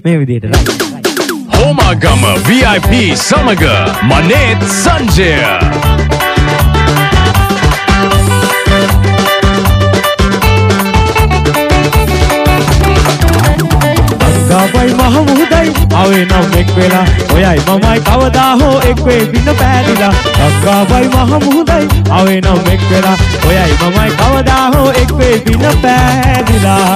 මේ විදිහට හෝමාගම VIP සමග මනේත් සංජය ගාපයි මහ මුහුදයි ආවේ නම් එක් වෙලා ඔයයි මමයි කවදා හෝ එක් වෙයි බින්න පෑදිලා ගාපයි මහ මුහුදයි ආවේ නම් එක් වෙලා ඔයයි මමයි කවදා හෝ එක් වෙයි බින්න පෑදිලා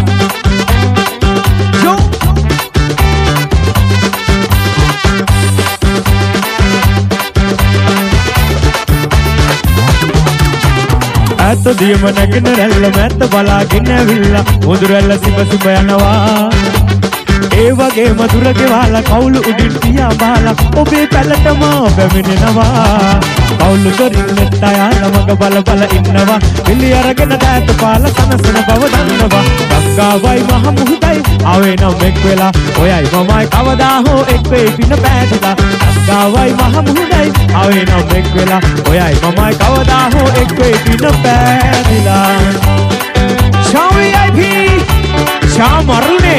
ඇත්ත දියම නැගෙන රැල්ල මැත්ත බලාගෙන ඇවිල්ලා මුදු රැල්ල සිඹ සිඹ යනවා ඒ වගේ මధుර ගෙවලා කවුළු උඩින් තියා බාලා ඔබේ පැලටම පැමිණෙනවා කවුළු දොරින් තායාලා මග බල බල ඉන්නවා පිළි අරගෙන දැත පාල කනසන බව දන්නවා ගංගාවයි මහ මුහුදයි ආවේ නම් එක් වෙලා ඔයයි මමයි කවදා හෝ එක් වෙයි පින පෑදිලා ගංගාවයි මහ මුහුදයි ආවේ නම් එක් වෙලා ඔයයි මමයි කවදා හෝ එක් වෙයි පින පෑදිලා ශාවියිපි ශාමරුනේ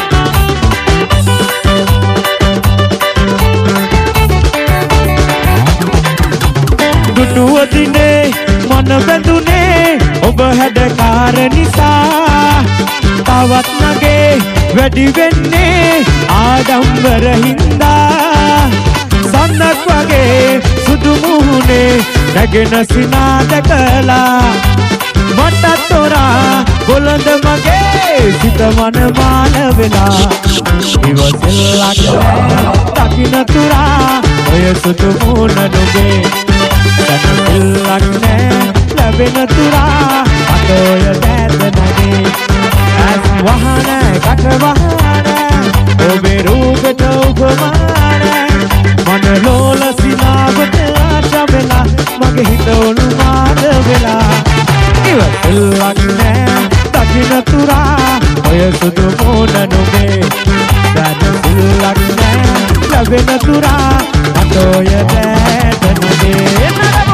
දුවදිනේ මන බැඳුනේ ඔබ හැඩකාර නිසා තවත් නගේ වැඩි වෙන්නේ ආඩම්බර හින්දා සන්නක් වගේ සුදු මුහුණේ නැගෙන සිනා දැකලා මට තොරා බොළඳ මගේ සිත මන මාන වෙලා ඉවසෙල්ලක් දකින්න තුරා ඔය සුදු මුහුණ නුගේ ලක් නෑ ලැබෙන තුරා අතෝය දැද නැගේ ඇස් වහන කට වහන ඔබේ රූපෙට උපමාන මන ලෝල සිනාවට ආශා වෙලා මගේ හිත උණු මාද වෙලා ඉවසෙල්ලක් නෑ දකින්න තුරා ඔය සුදු මොන නුගේ දැනසිල්ලක් නෑ ලැබෙන තුරා අතෝය දැද නැගේ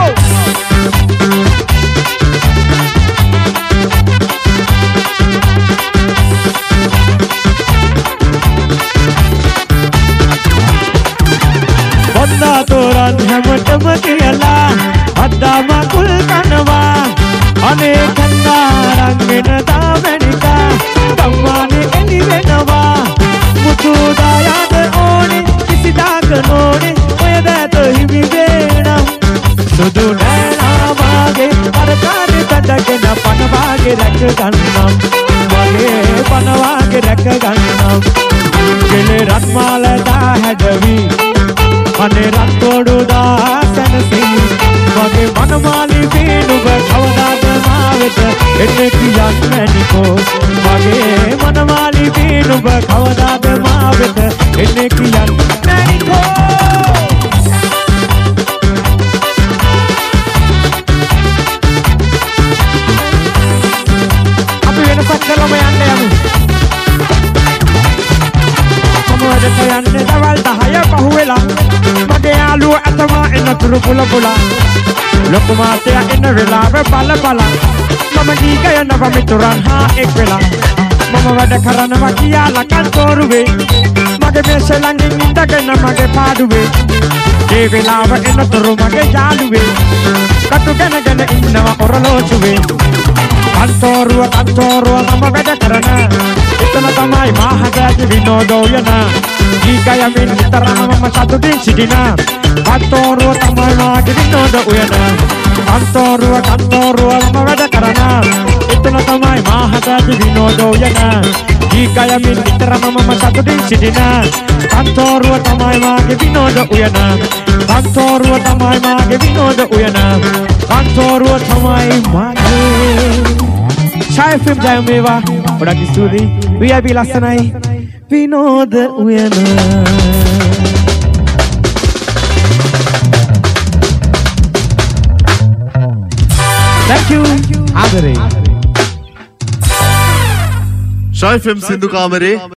තෝරන් හැමතම කියලා අද්දා මකුල් කනවා අනේ කන්නාරංගෙන දාමනිකා ගම්මානේ එලි වෙනවා මුතු දායද ඕනේ කිසිදාක නෝනේ ඔය දැත හිමි වේනම් සුදු නෑනා වාගේ අර කාරේ තඩගෙන පන වාගේ රැක ගන්නම් වගේ පන වාගේ රැක ගන්නම් කෙලේ රත්මාල දා හැඩවි අනේ රත්කොඩු දාසනසී මගේ මනමාලි වේනුව කවදාද මාවෙත එන්නේ කියන්නේ නිකෝ මගේ මනමාලි වේනුව කවදාද මාවෙත එන්නේ කියන්නේ නිකෝ අපි වෙනසක් කරලම යන්න යමු මොකද යන්නේ දවල් 10 පහුවෙලා මගේ යාළුවා අතමා එන තුරු පුල පුල ලොකු මාතයා එන වෙලාව බල බල මම දීක යනවා මිතුරන් හා එක් වෙලා මම වැඩ කරනවා කියලා කන්තෝරුවේ මගේ මේස ළඟින් ඉඳගෙන මගේ පාඩුවේ ඒ වෙලාව එන තුරු මගේ යාළුවේ කටු ගනගෙන ඉන්නවා ඔරලෝසුවේ කන්තෝරුව මම වැඩ කරන එතන තමයි මහදැති විනෝදෝ යන ඊකයමින් විතරම මම සතුටින් සිටිනා කන්තෝරුව තමයි මාගේ විනෝද උයන කන්තෝරුව මම වැඩ කරන එතන තමයි මහදැති විනෝදෝ යන ඊකයමින් විතරම මම සතුටින් සිටිනා කන්තෝරුව තමයි මාගේ විනෝද උයන කන්තෝරුව තමයි මාගේ විනෝද උයන කන්තෝරුව තමයි මාගේ ඡායෆිල්ම් ජයමේවා ගොඩක් ස්තුතියි VIP ලස්සනයි විනෝද උයන thank you ආදරේ ඡායෆිල්ම් සින්දු කාමරේ